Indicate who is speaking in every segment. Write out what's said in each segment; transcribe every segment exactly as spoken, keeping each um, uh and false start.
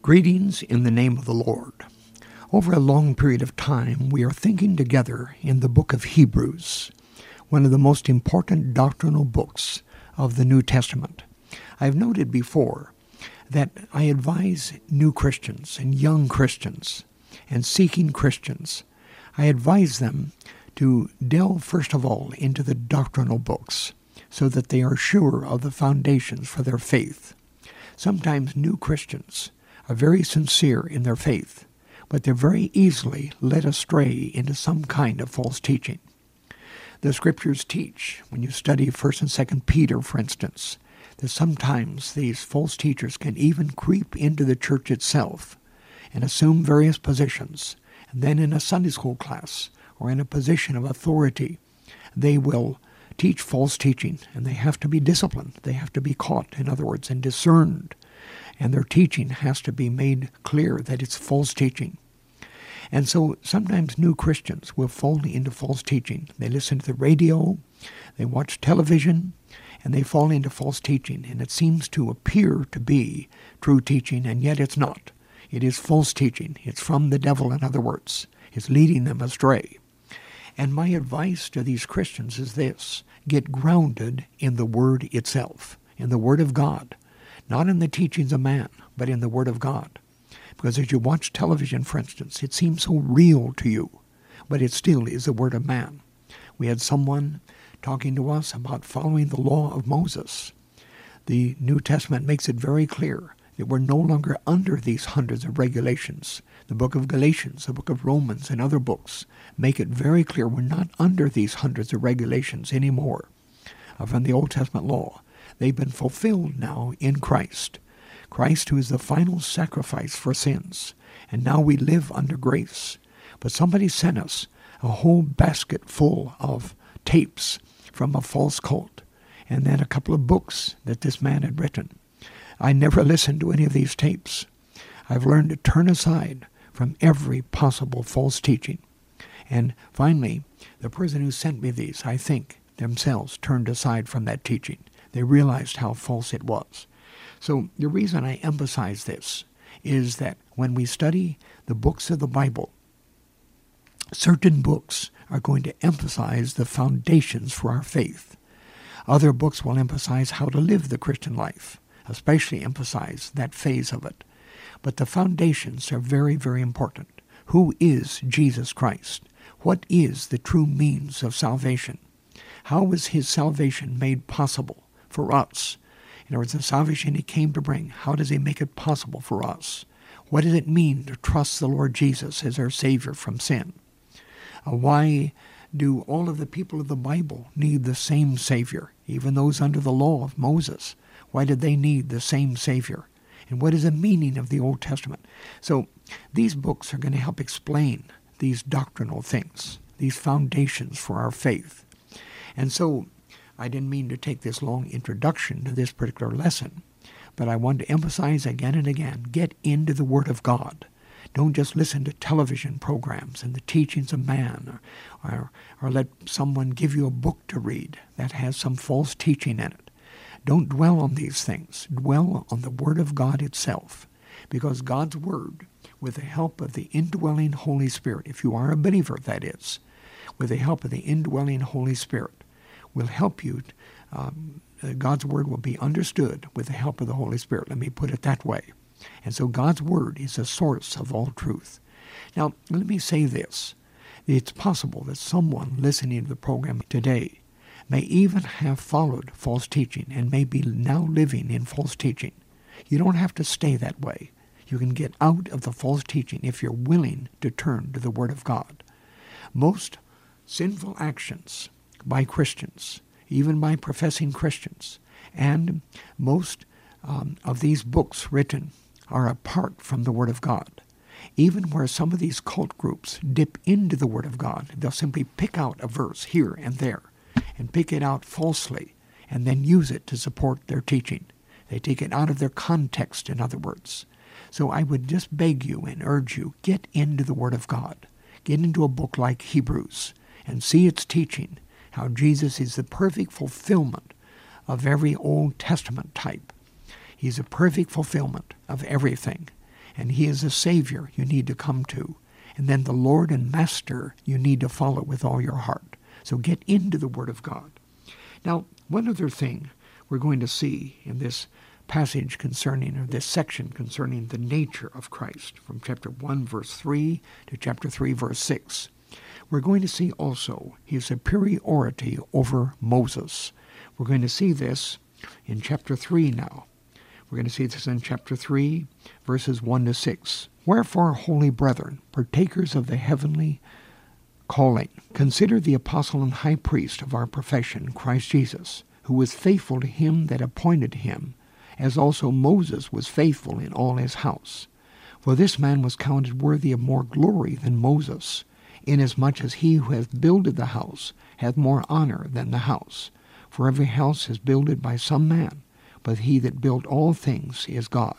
Speaker 1: Greetings in the name of the Lord. Over a long period of time, we are thinking together in the book of Hebrews, one of the most important doctrinal books of the New Testament. I have noted before that I advise new Christians and young Christians and seeking Christians. I advise them to delve first of all into the doctrinal books so that they are sure of the foundations for their faith. Sometimes new Christians are very sincere in their faith, but they're very easily led astray into some kind of false teaching. The Scriptures teach, when you study First and Second Peter, for instance, that sometimes these false teachers can even creep into the church itself and assume various positions, and then in a Sunday school class or in a position of authority, they will teach false teaching, and they have to be disciplined. They have to be caught, in other words, and discerned. And their teaching has to be made clear that it's false teaching. And so sometimes new Christians will fall into false teaching. They listen to the radio, they watch television, and they fall into false teaching. And it seems to appear to be true teaching, and yet it's not. It is false teaching. It's from the devil, in other words. It's leading them astray. And my advice to these Christians is this: get grounded in the Word itself, in the Word of God. Not in the teachings of man, but in the Word of God. Because as you watch television, for instance, it seems so real to you, but it still is the Word of man. We had someone talking to us about following the law of Moses. The New Testament makes it very clear that we're no longer under these hundreds of regulations. The book of Galatians, the book of Romans, and other books make it very clear we're not under these hundreds of regulations anymore from the Old Testament law. They've been fulfilled now in Christ. Christ, who is the final sacrifice for sins. And now we live under grace. But somebody sent us a whole basket full of tapes from a false cult, and then a couple of books that this man had written. I never listened to any of these tapes. I've learned to turn aside from every possible false teaching. And finally, the person who sent me these, I think, themselves turned aside from that teaching. They realized how false it was. So the reason I emphasize this is that when we study the books of the Bible, certain books are going to emphasize the foundations for our faith. Other books will emphasize how to live the Christian life, especially emphasize that phase of it. But the foundations are very, very important. Who is Jesus Christ? What is the true means of salvation? How was his salvation made possible for us? In other words, the salvation he came to bring, how does he make it possible for us? What does it mean to trust the Lord Jesus as our Savior from sin? Uh, why do all of the people of the Bible need the same Savior, even those under the law of Moses? Why did they need the same Savior? And what is the meaning of the Old Testament? So these books are going to help explain these doctrinal things, these foundations for our faith. And so I didn't mean to take this long introduction to this particular lesson, but I want to emphasize again and again, get into the Word of God. Don't just listen to television programs and the teachings of man, or, or, or let someone give you a book to read that has some false teaching in it. Don't dwell on these things. Dwell on the Word of God itself, because God's Word, with the help of the indwelling Holy Spirit, if you are a believer, that is, with the help of the indwelling Holy Spirit, will help you. Um, God's Word will be understood with the help of the Holy Spirit. Let me put it that way. And so God's Word is the source of all truth. Now, let me say this. It's possible that someone listening to the program today may even have followed false teaching and may be now living in false teaching. You don't have to stay that way. You can get out of the false teaching if you're willing to turn to the Word of God. Most sinful actions by Christians, even by professing Christians, and most um, of these books written are apart from the Word of God. Even where some of these cult groups dip into the Word of God, they'll simply pick out a verse here and there and pick it out falsely and then use it to support their teaching. They take it out of their context, in other words. So I would just beg you and urge you, get into the Word of God. Get into a book like Hebrews and see its teaching, how Jesus is the perfect fulfillment of every Old Testament type. He's a perfect fulfillment of everything. And he is a Savior you need to come to. And then the Lord and Master you need to follow with all your heart. So get into the Word of God. Now, one other thing we're going to see in this passage concerning, or this section concerning the nature of Christ, from chapter one, verse three to chapter three, verse six. We're going to see also his superiority over Moses. We're going to see this in chapter three now. We're going to see this in chapter three, verses one to six. Wherefore, holy brethren, partakers of the heavenly calling, consider the apostle and high priest of our profession, Christ Jesus, who was faithful to him that appointed him, as also Moses was faithful in all his house. For this man was counted worthy of more glory than Moses, inasmuch as he who hath builded the house hath more honor than the house. For every house is builded by some man, but he that built all things is God.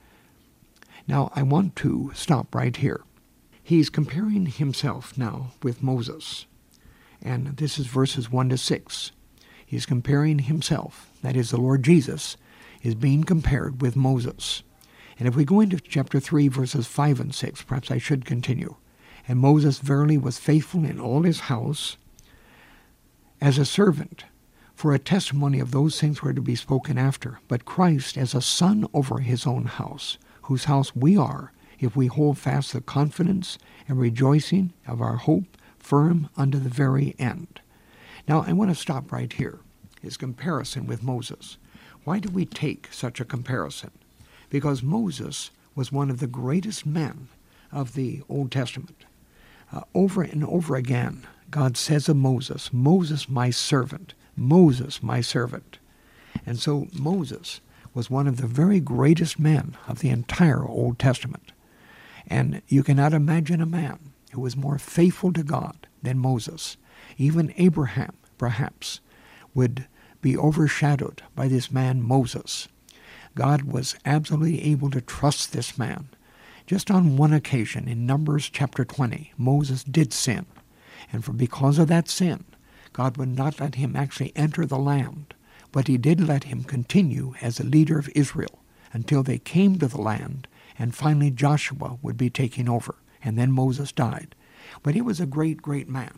Speaker 1: Now, I want to stop right here. He's comparing himself now with Moses. And this is verses one to six. He's comparing himself, that is the Lord Jesus, is being compared with Moses. And if we go into chapter three, verses five and six, perhaps I should continue. And Moses verily was faithful in all his house as a servant, for a testimony of those things were to be spoken after. But Christ as a son over his own house, whose house we are, if we hold fast the confidence and rejoicing of our hope firm unto the very end. Now, I want to stop right here, his comparison with Moses. Why do we take such a comparison? Because Moses was one of the greatest men of the Old Testament. Uh, over and over again, God says of Moses, Moses my servant, Moses my servant. And so Moses was one of the very greatest men of the entire Old Testament. And you cannot imagine a man who was more faithful to God than Moses. Even Abraham, perhaps, would be overshadowed by this man Moses. God was absolutely able to trust this man. Just on one occasion in Numbers chapter twenty, Moses did sin. And for because of that sin, God would not let him actually enter the land, but he did let him continue as a leader of Israel until they came to the land, and finally Joshua would be taking over, and then Moses died. But he was a great, great man.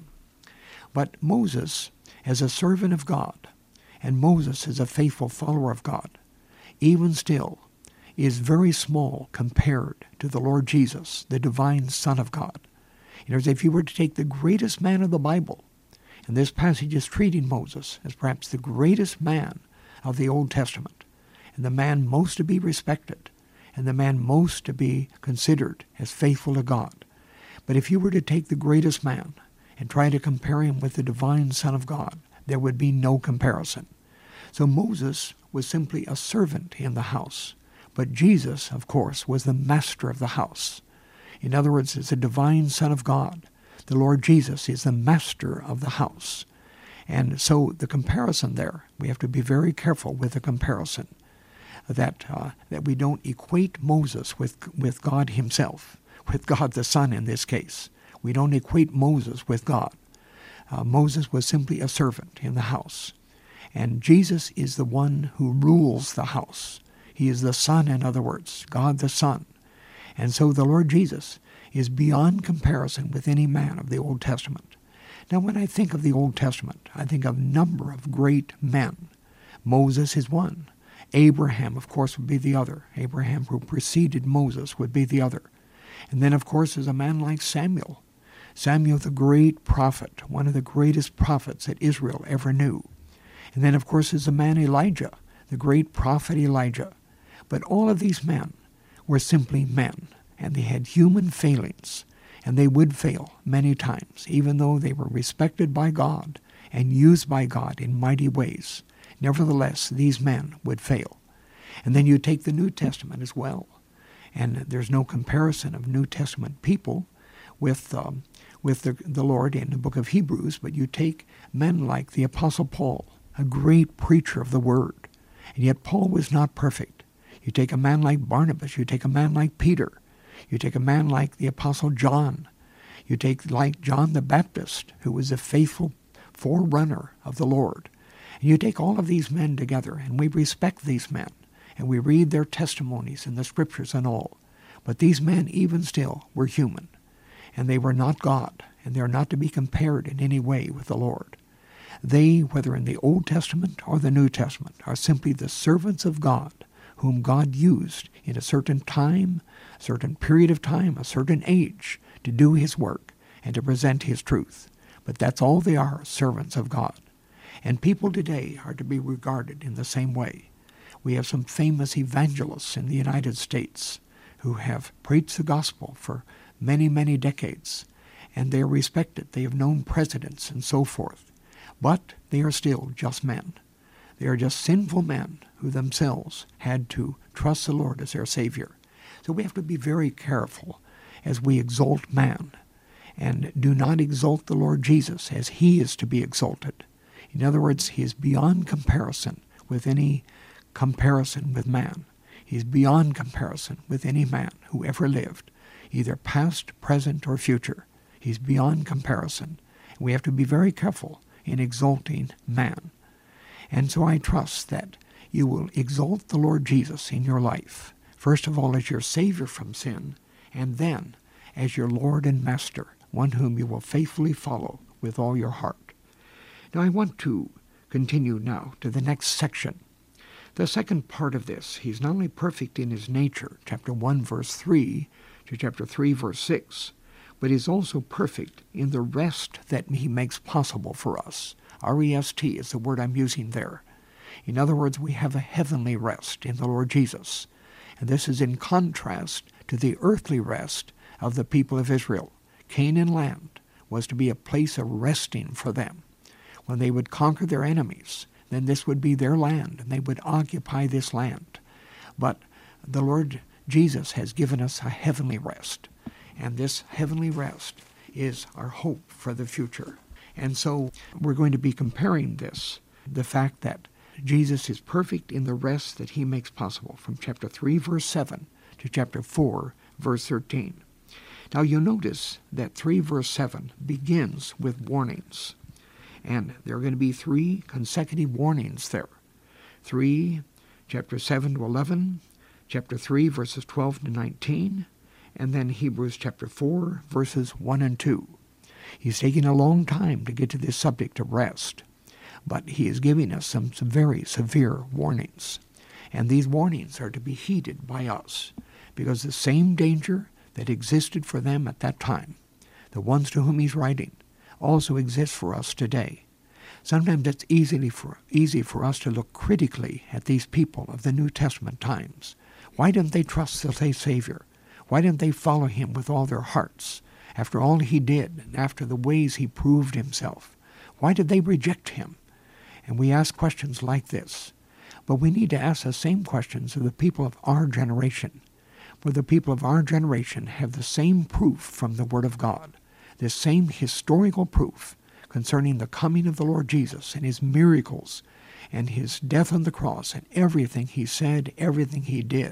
Speaker 1: But Moses, as a servant of God, and Moses as a faithful follower of God, even still is very small compared to the Lord Jesus, the divine Son of God. You know, as if you were to take the greatest man of the Bible, and this passage is treating Moses as perhaps the greatest man of the Old Testament, and the man most to be respected, and the man most to be considered as faithful to God. But if you were to take the greatest man and try to compare him with the divine Son of God, there would be no comparison. So Moses was simply a servant in the house, but Jesus, of course, was the master of the house. In other words, as the divine Son of God, the Lord Jesus is the master of the house. And so the comparison there, we have to be very careful with the comparison, that uh, that we don't equate Moses with, with God himself, with God the Son in this case. We don't equate Moses with God. Uh, Moses was simply a servant in the house. And Jesus is the one who rules the house. He is the Son, in other words, God the Son. And so the Lord Jesus is beyond comparison with any man of the Old Testament. Now, when I think of the Old Testament, I think of a number of great men. Moses is one. Abraham, of course, would be the other. Abraham, who preceded Moses, would be the other. And then, of course, there's a man like Samuel. Samuel, the great prophet, one of the greatest prophets that Israel ever knew. And then, of course, there's the man Elijah, the great prophet Elijah. But all of these men were simply men, and they had human failings, and they would fail many times, even though they were respected by God and used by God in mighty ways. Nevertheless, these men would fail. And then you take the New Testament as well, and there's no comparison of New Testament people with um, with the, the Lord in the book of Hebrews, but you take men like the Apostle Paul, a great preacher of the Word, and yet Paul was not perfect. You take a man like Barnabas, you take a man like Peter, you take a man like the Apostle John, you take like John the Baptist, who was a faithful forerunner of the Lord. And you take all of these men together, and we respect these men, and we read their testimonies in the Scriptures and all. But these men, even still, were human, and they were not God, and they are not to be compared in any way with the Lord. They, whether in the Old Testament or the New Testament, are simply the servants of God, whom God used in a certain time, a certain period of time, a certain age, to do his work and to present his truth. But that's all they are, servants of God. And people today are to be regarded in the same way. We have some famous evangelists in the United States who have preached the gospel for many, many decades, and they are respected. They have known presidents and so forth. But they are still just men. They are just sinful men who themselves had to trust the Lord as their Savior. So we have to be very careful as we exalt man, and do not exalt the Lord Jesus as he is to be exalted. In other words, he is beyond comparison with any comparison with man. He is beyond comparison with any man who ever lived, either past, present, or future. He's beyond comparison. We have to be very careful in exalting man. And so I trust that you will exalt the Lord Jesus in your life, first of all as your Savior from sin, and then as your Lord and Master, one whom you will faithfully follow with all your heart. Now I want to continue now to the next section. The second part of this, he's not only perfect in his nature, chapter one, verse three, to chapter three, verse six, but he's also perfect in the rest that he makes possible for us. R E S T is the word I'm using there. In other words, we have a heavenly rest in the Lord Jesus. And this is in contrast to the earthly rest of the people of Israel. Canaan land was to be a place of resting for them. When they would conquer their enemies, then this would be their land, and they would occupy this land. But the Lord Jesus has given us a heavenly rest, and this heavenly rest is our hope for the future. And so we're going to be comparing this, the fact that Jesus is perfect in the rest that he makes possible, from chapter three, verse seven, to chapter four, verse thirteen. Now you'll notice that three, verse seven begins with warnings. And there are going to be three consecutive warnings there. three, chapter seven to eleven, chapter three, verses twelve to nineteen, and then Hebrews chapter four, verses one and two. He's taking a long time to get to this subject of rest, but he is giving us some, some very severe warnings. And these warnings are to be heeded by us, because the same danger that existed for them at that time, the ones to whom he's writing, also exists for us today. Sometimes it's easily for, easy for us to look critically at these people of the New Testament times. Why didn't they trust the Savior? Why didn't they follow him with all their hearts? After all he did, and after the ways he proved himself, why did they reject him? And we ask questions like this. But we need to ask the same questions of the people of our generation. For the people of our generation have the same proof from the Word of God, the same historical proof concerning the coming of the Lord Jesus and his miracles and his death on the cross and everything he said, everything he did.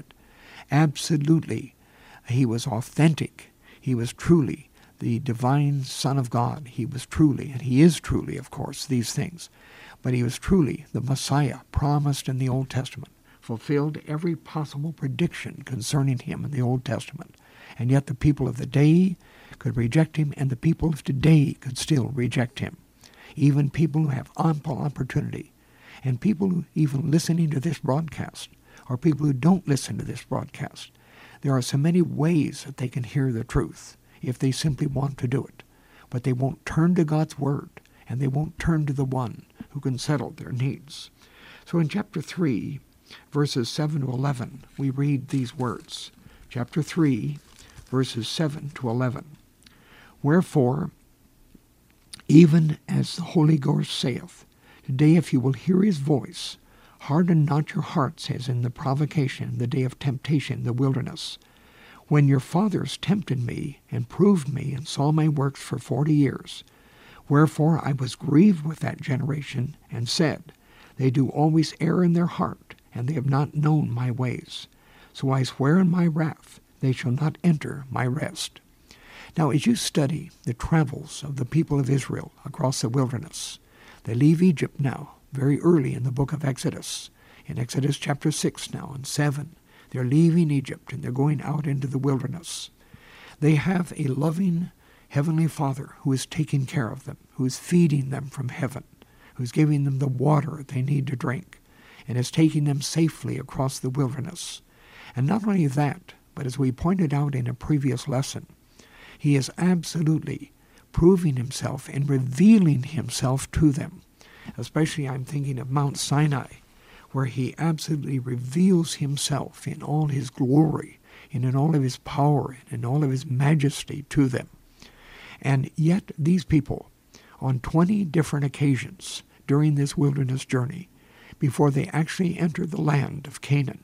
Speaker 1: Absolutely, he was authentic. He was truly the divine Son of God. He was truly, and he is truly, of course, these things. But he was truly the Messiah promised in the Old Testament, fulfilled every possible prediction concerning him in the Old Testament. And yet the people of the day could reject him, and the people of today could still reject him. Even people who have ample opportunity, and people who even listening to this broadcast, or people who don't listen to this broadcast. There are so many ways that they can hear the truth if they simply want to do it. But they won't turn to God's Word, and they won't turn to the one who can settle their needs. So in chapter three, verses seven to eleven, we read these words. Chapter three, verses seven to eleven. Wherefore, even as the Holy Ghost saith, today if you will hear his voice, harden not your hearts as in the provocation, the day of temptation in the wilderness, when your fathers tempted me and proved me and saw my works for forty years. Wherefore I was grieved with that generation, and said, they do always err in their heart, and they have not known my ways. So I swear in my wrath, they shall not enter my rest. Now as you study the travels of the people of Israel across the wilderness, they leave Egypt now, very early in the book of Exodus. In Exodus chapter six now, and seven, They're leaving Egypt and they're going out into the wilderness. They have a loving Heavenly Father who is taking care of them, who is feeding them from heaven, who's giving them the water they need to drink, and is taking them safely across the wilderness. And not only that, but as we pointed out in a previous lesson, he is absolutely proving himself and revealing himself to them. Especially I'm thinking of Mount Sinai, where he absolutely reveals himself in all his glory and in all of his power and in all of his majesty to them. And yet these people, on twenty different occasions during this wilderness journey, before they actually enter the land of Canaan,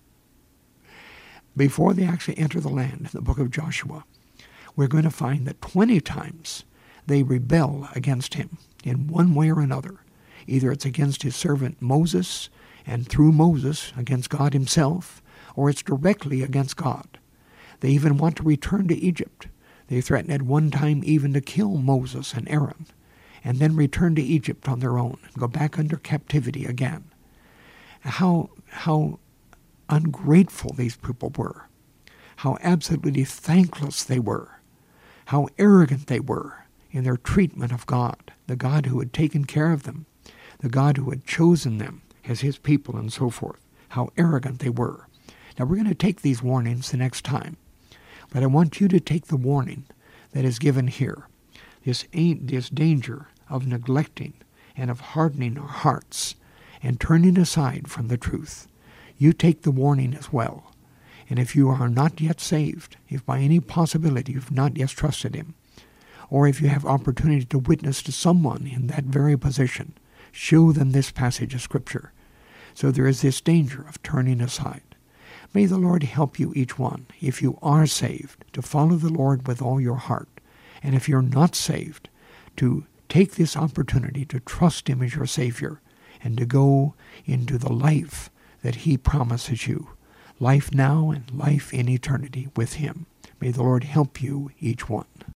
Speaker 1: before they actually enter the land in the book of Joshua, we're going to find that twenty times they rebel against him in one way or another. Either it's against his servant Moses, and through Moses against God himself, or it's directly against God. They even want to return to Egypt. They threaten at one time even to kill Moses and Aaron, and then return to Egypt on their own and go back under captivity again. How, how ungrateful these people were. How absolutely thankless they were. How arrogant they were in their treatment of God, the God who had taken care of them, the God who had chosen them as his people and so forth. How arrogant they were. Now we're going to take these warnings the next time, but I want you to take the warning that is given here, this, this danger of neglecting and of hardening our hearts and turning aside from the truth. You take the warning as well. And if you are not yet saved, if by any possibility you've not yet trusted him, or if you have opportunity to witness to someone in that very position, show them this passage of Scripture. So there is this danger of turning aside. May the Lord help you each one, if you are saved, to follow the Lord with all your heart. And if you're not saved, to take this opportunity to trust him as your Savior and to go into the life that he promises you. Life now and life in eternity with him. May the Lord help you, each one.